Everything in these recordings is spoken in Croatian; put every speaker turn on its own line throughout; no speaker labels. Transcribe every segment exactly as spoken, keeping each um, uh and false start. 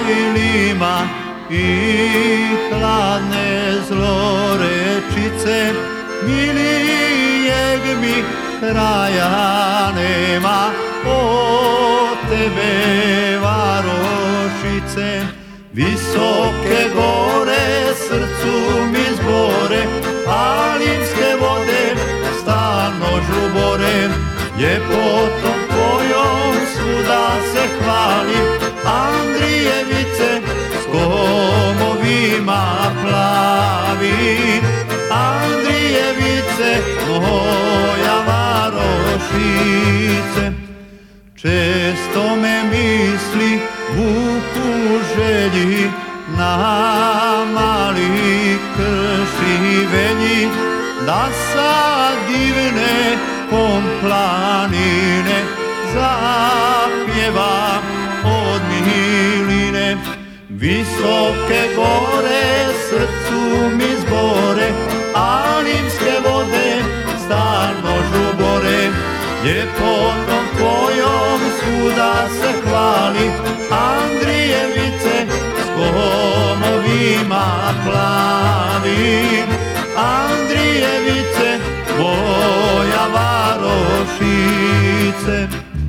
Mihajlima i hladne zlorečice, milijeg mi kraja nema od tebe, varošice. Visoke gore srcu mi zbore, alimske vode stalno žubore. Ljepotom tvojom svuda se hvalim, Andrijevice s komovima plavim. Andrijevice, moja varošice. Često me misli vuku želji na mali kršivelji, da sa divne komplanine zapjevam od miline. Visoke gore srcu mi zbore, alimske vode stalno žubore. Ljepotom tvojom svuda se hvalim, Andrijevice s komovima plavim. Andrijevice, moja varošice.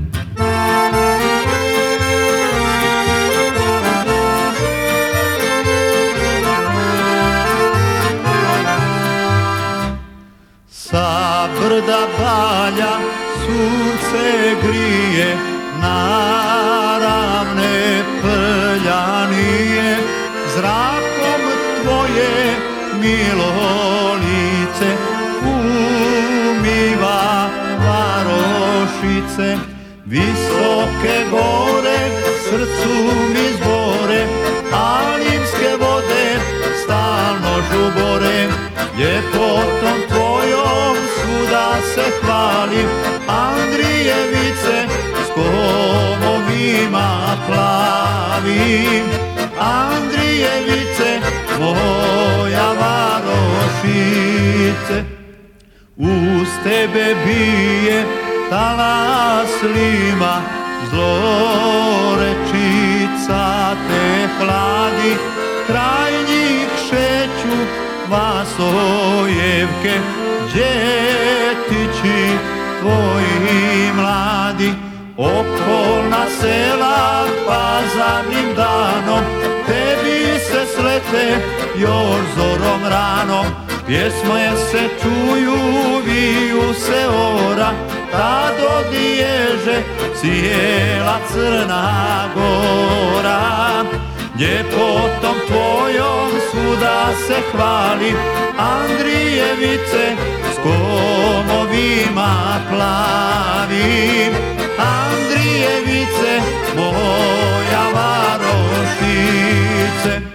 Sa brda balja sunce grije, naravne prljanije, zrakom tvoje milo lice umiva varošice. Visoke gore srcu mi zbore, alimske vode stalno žubore. Ljepotom tvojom svuda se hvalim, Andrijevice s komovima plavim. Andrijevice, moja varošice. Uz tebe bije talas lima, zlorečica te hladi, kraj njih šeću vasojevke, djetići tvoji mladi. Okolna sela pazarnim danom tebi se slete još zorom ranom. Pjesme se čuju, viju se ora, tad odježe cijela Crna Gora. Ljepotom tvojom svuda se hvalim, Andrijevice s komovima plavim. Andrijevice, moja varošice.